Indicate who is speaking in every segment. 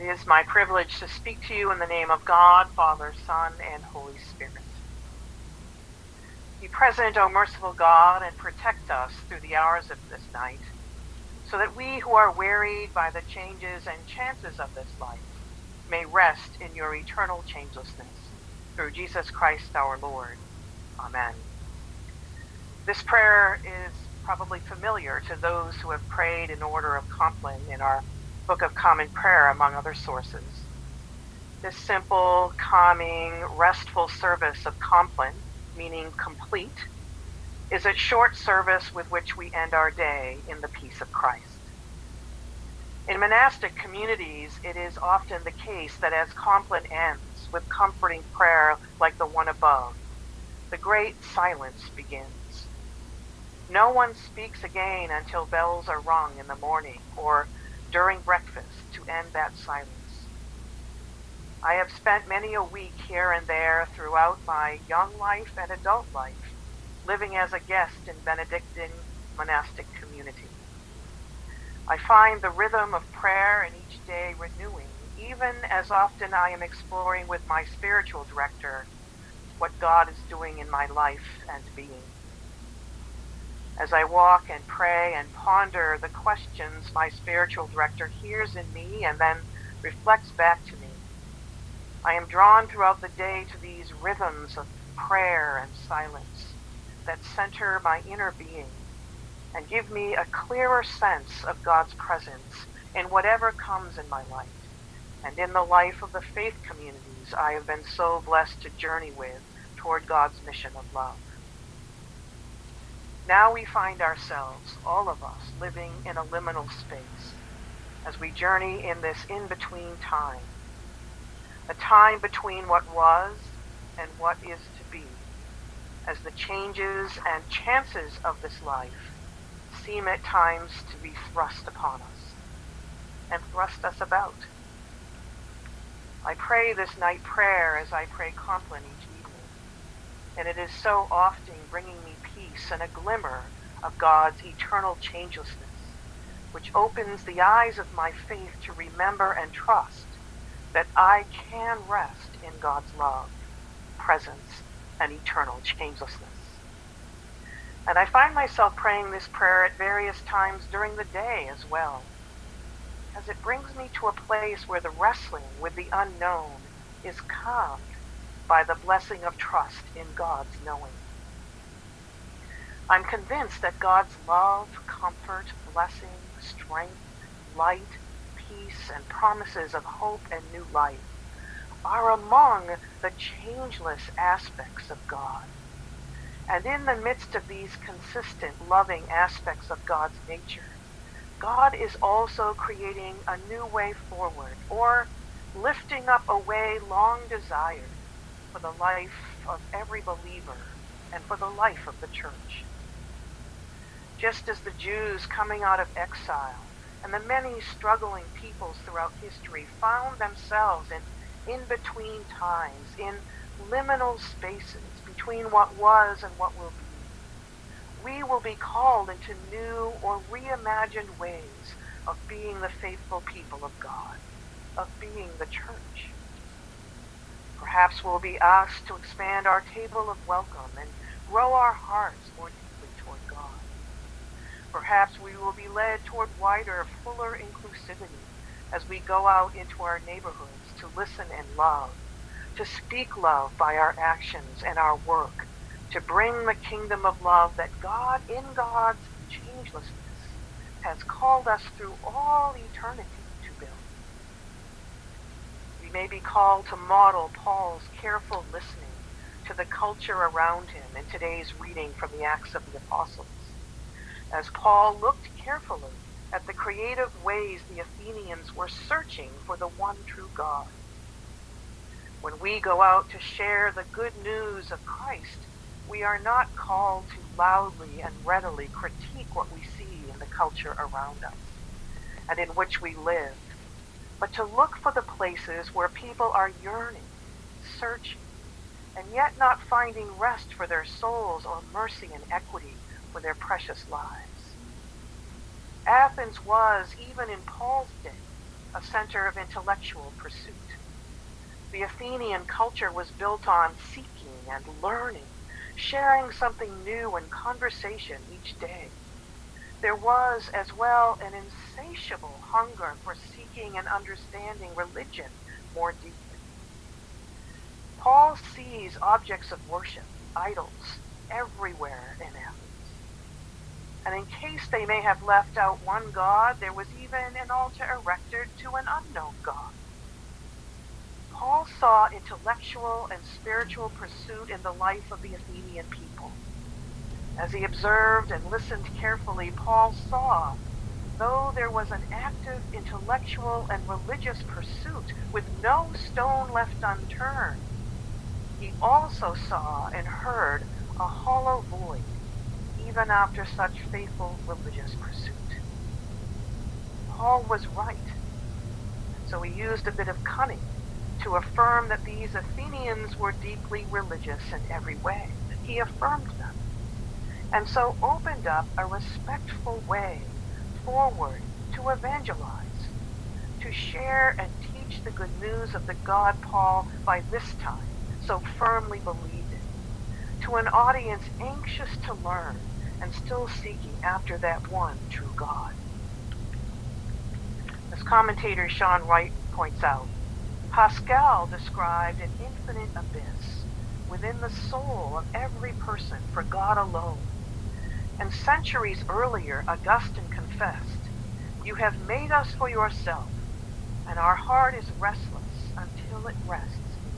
Speaker 1: It is my privilege to speak to you in the name of God, Father, Son, and Holy Spirit. Be present, O merciful God, and protect us through the hours of this night, so that we who are wearied by the changes and chances of this life may rest in your eternal changelessness. Through Jesus Christ our Lord. Amen. This prayer is probably familiar to those who have prayed in order of Compline in our Book of Common Prayer, among other sources. This simple, calming, restful service of Compline, meaning complete, is a short service with which we end our day in the peace of Christ. In monastic communities, it is often the case that as Compline ends with comforting prayer like the one above, the great silence begins. No one speaks again until bells are rung in the morning or during breakfast to end that silence. I have spent many a week here and there throughout my young life and adult life, living as a guest in Benedictine monastic community. I find the rhythm of prayer in each day renewing, even as often I am exploring with my spiritual director what God is doing in my life and being. As I walk and pray and ponder the questions my spiritual director hears in me and then reflects back to me, I am drawn throughout the day to these rhythms of prayer and silence that center my inner being and give me a clearer sense of God's presence in whatever comes in my life and in the life of the faith communities I have been so blessed to journey with toward God's mission of love. Now we find ourselves, all of us, living in a liminal space as we journey in this in-between time, a time between what was and what is to be, as the changes and chances of this life seem at times to be thrust upon us and thrust us about. I pray this night prayer as I pray Compline each evening, and it is so often bringing me peace and a glimmer of God's eternal changelessness, which opens the eyes of my faith to remember and trust that I can rest in God's love, presence, and eternal changelessness. And I find myself praying this prayer at various times during the day as well, because it brings me to a place where the wrestling with the unknown is calmed by the blessing of trust in God's knowing. I'm convinced that God's love, comfort, blessing, strength, light, peace, and promises of hope and new life are among the changeless aspects of God. And in the midst of these consistent, loving aspects of God's nature, God is also creating a new way forward, or lifting up a way long desired for the life of every believer and for the life of the church. Just as the Jews coming out of exile and the many struggling peoples throughout history found themselves in in-between times, in liminal spaces between what was and what will be, we will be called into new or reimagined ways of being the faithful people of God, of being the church. Perhaps we'll be asked to expand our table of welcome and grow our hearts more deeply toward God. Perhaps we will be led toward wider, fuller inclusivity as we go out into our neighborhoods to listen and love, to speak love by our actions and our work, to bring the kingdom of love that God, in God's changelessness, has called us through all eternity to build. We may be called to model Paul's careful listening to the culture around him in today's reading from the Acts of the Apostles, as Paul looked carefully at the creative ways the Athenians were searching for the one true God. When we go out to share the good news of Christ, we are not called to loudly and readily critique what we see in the culture around us and in which we live, but to look for the places where people are yearning, searching, and yet not finding rest for their souls or mercy and equity for their precious lives. Athens was, even in Paul's day, a center of intellectual pursuit. The Athenian culture was built on seeking and learning, sharing something new in conversation each day. There was as well an insatiable hunger for seeking and understanding religion more deeply. Paul sees objects of worship, idols, everywhere in Athens. And in case they may have left out one god, there was even an altar erected to an unknown god. Paul saw intellectual and spiritual pursuit in the life of the Athenian people. As he observed and listened carefully, Paul saw, though there was an active intellectual and religious pursuit with no stone left unturned, he also saw and heard a hollow void, even after such faithful religious pursuit. Paul was right, so he used a bit of cunning to affirm that these Athenians were deeply religious in every way. He affirmed them, and so opened up a respectful way forward to evangelize, to share and teach the good news of the God Paul by this time so firmly believed in, to an audience anxious to learn and still seeking after that one true God. As commentator Sean Wright points out, Pascal described an infinite abyss within the soul of every person for God alone. And centuries earlier, Augustine confessed, "You have made us for yourself, and our heart is restless until it rests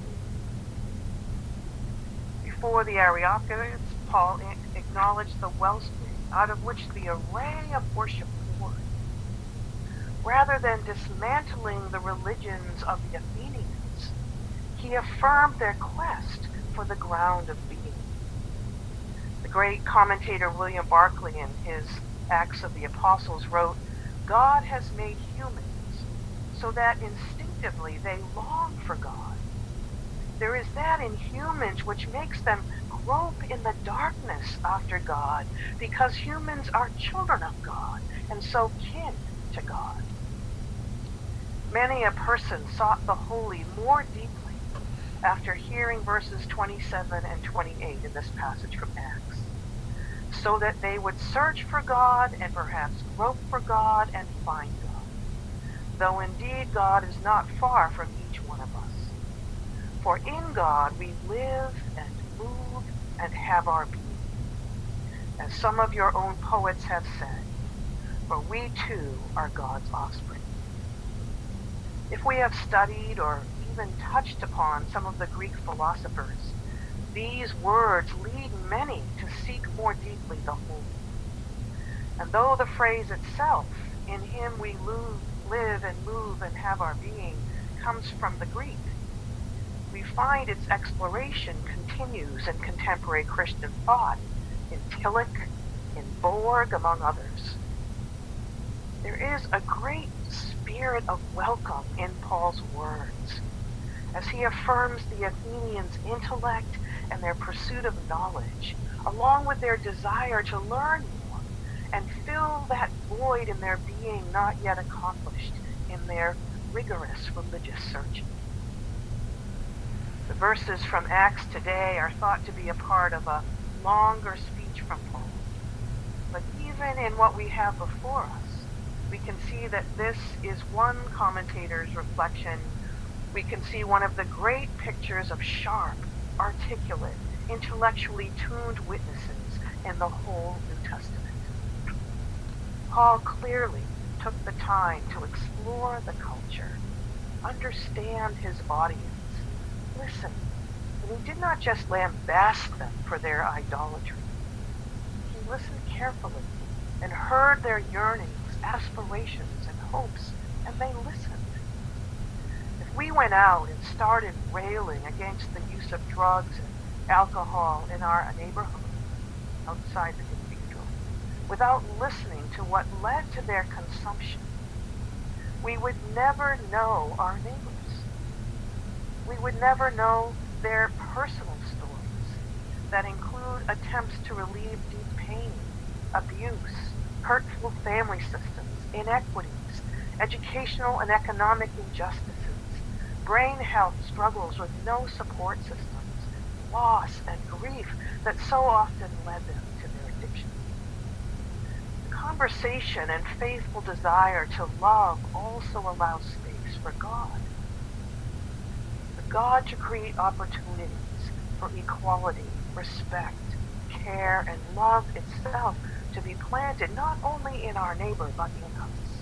Speaker 1: in you." Before the Areopagus, Paul acknowledged the wellspring out of which the array of worship poured. Rather than dismantling the religions of the Athenians, he affirmed their quest for the ground of being. The great commentator William Barclay, in his Acts of the Apostles, wrote, "God has made humans so that instinctively they long for God. There is that in humans which makes them grope in the darkness after God, because humans are children of God and so kin to God." Many a person sought the holy more deeply after hearing verses 27 and 28 in this passage from Acts, so that they would search for God and perhaps grope for God and find God, though indeed God is not far from each one of us. For in God we live and move and have our being. As some of your own poets have said, for we too are God's offspring. If we have studied or even touched upon some of the Greek philosophers, these words lead many to seek more deeply the holy. And though the phrase itself, "in him we live and move and have our being," comes from the Greek, we find its exploration continues in contemporary Christian thought, in Tillich, in Borg, among others. There is a great spirit of welcome in Paul's words, as he affirms the Athenians' intellect and their pursuit of knowledge, along with their desire to learn more and fill that void in their being not yet accomplished in their rigorous religious searching. The verses from Acts today are thought to be a part of a longer speech from Paul. But even in what we have before us, we can see that this is one commentator's reflection. We can see one of the great pictures of sharp, articulate, intellectually tuned witnesses in the whole New Testament. Paul clearly took the time to explore the culture, understand his audience, listen, and he did not just lambast them for their idolatry. He listened carefully and heard their yearnings, aspirations, and hopes, and they listened. If we went out and started railing against the use of drugs and alcohol in our neighborhood, outside the cathedral, without listening to what led to their consumption, we would never know our neighbors. We would never know their personal stories that include attempts to relieve deep pain, abuse, hurtful family systems, inequities, educational and economic injustices, brain health struggles with no support systems, loss and grief that so often led them to their addictions. The conversation and faithful desire to love also allows space for God. For God to create opportunities for equality, respect, care, and love itself to be planted not only in our neighbor but in us.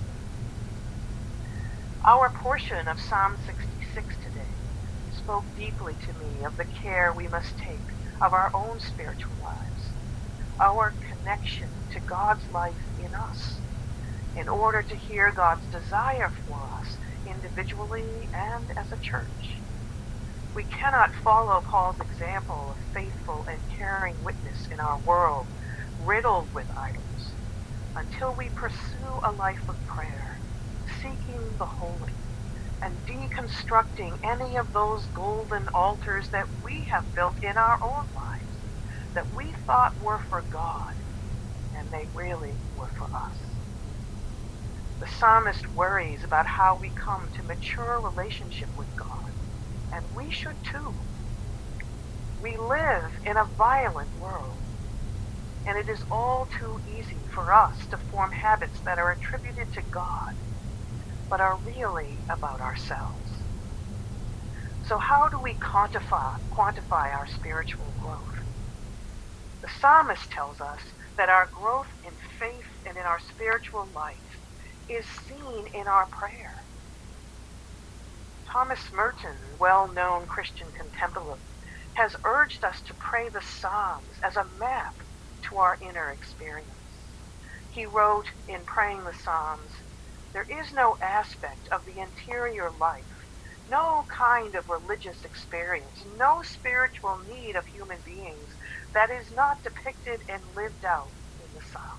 Speaker 1: Our portion of Psalm 66 today spoke deeply to me of the care we must take of our own spiritual lives, our connection to God's life in us, in order to hear God's desire for us individually and as a church. We cannot follow Paul's example of faithful and caring witness in our world riddled with idols until we pursue a life of prayer, seeking the holy, and deconstructing any of those golden altars that we have built in our own lives that we thought were for God, and they really were for us. The psalmist worries about how we come to mature relationship with God, and we should too. We live in a violent world, and it is all too easy for us to form habits that are attributed to God, but are really about ourselves. So how do we quantify our spiritual growth? The psalmist tells us that our growth in faith and in our spiritual life is seen in our prayer. Thomas Merton, well-known Christian contemplative, has urged us to pray the Psalms as a map to our inner experience. He wrote in praying the Psalms, "There is no aspect of the interior life, no kind of religious experience, no spiritual need of human beings that is not depicted and lived out in the Psalms."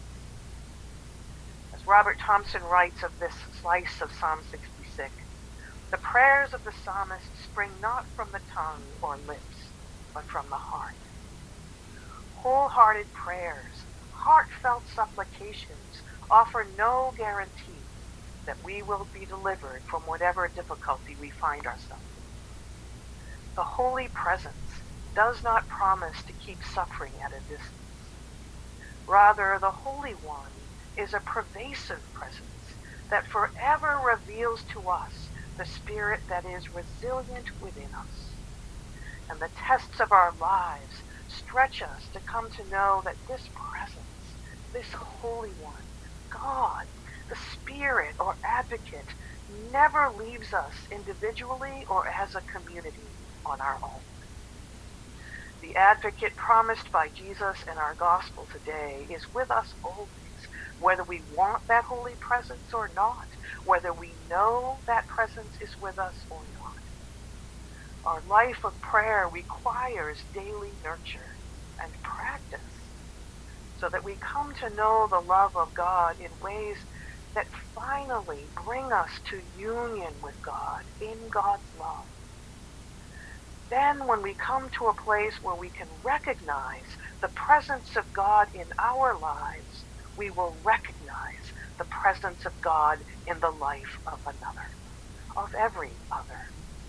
Speaker 1: As Robert Thompson writes of this slice of Psalm 66, the prayers of the psalmist spring not from the tongue or lips, but from the heart. Wholehearted prayers, heartfelt supplications offer no guarantee that we will be delivered from whatever difficulty we find ourselves in. The holy presence does not promise to keep suffering at a distance. Rather, the Holy One is a pervasive presence that forever reveals to us the spirit that is resilient within us. And the tests of our lives stretch us to come to know that this presence, this Holy One, God, the Spirit or Advocate, never leaves us individually or as a community on our own. The Advocate promised by Jesus in our gospel today is with us always, whether we want that holy presence or not, whether we know that presence is with us or not. Our life of prayer requires daily nurture and practice so that we come to know the love of God in ways that finally bring us to union with God in God's love. Then when we come to a place where we can recognize the presence of God in our lives, we will recognize the presence of God in the life of another, of every other.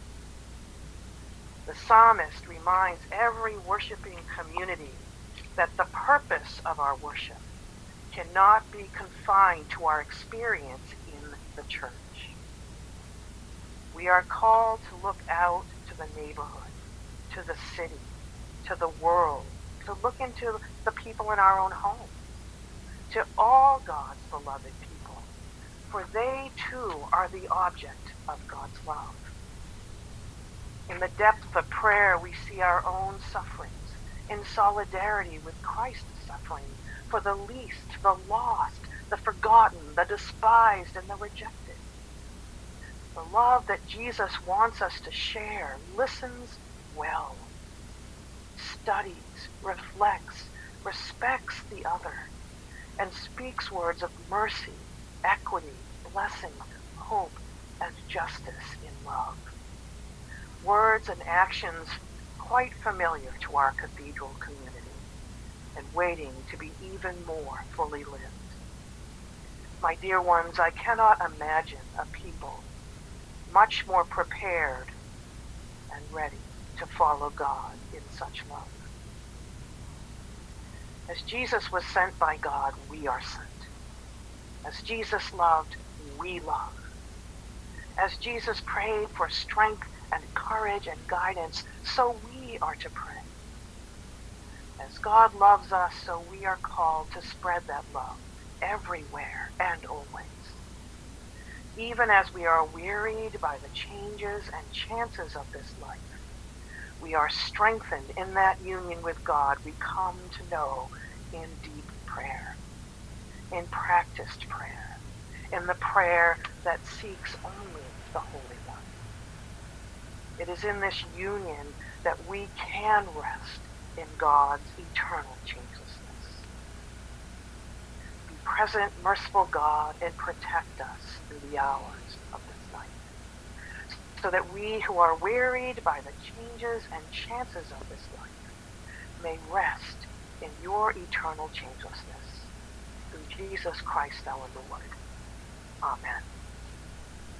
Speaker 1: The psalmist reminds every worshiping community that the purpose of our worship cannot be confined to our experience in the church. We are called to look out to the neighborhood, to the city, to the world, to look into the people in our own home, to all God's beloved people, for they too are the object of God's love. In the depth of prayer, we see our own sufferings in solidarity with Christ's suffering for the least, the lost, the forgotten, the despised, and the rejected. The love that Jesus wants us to share listens well, studies, reflects, respects the other, and speaks words of mercy, equity, blessing, hope, and justice in love. Words and actions quite familiar to our cathedral community and waiting to be even more fully lived. My dear ones, I cannot imagine a people much more prepared and ready to follow God in such love. As Jesus was sent by God, we are sent. As Jesus loved, we love. As Jesus prayed for strength and courage and guidance, so we are to pray. As God loves us, so we are called to spread that love everywhere and always. Even as we are wearied by the changes and chances of this life, we are strengthened in that union with God we come to know in deep prayer, in practiced prayer, in the prayer that seeks only the Holy One. It is in this union that we can rest in God's eternal changelessness. Be present, merciful God, and protect us through the hours of this night, so that we who are wearied by the changes and chances of this life may rest in your eternal changelessness. Through Jesus Christ our Lord. Amen.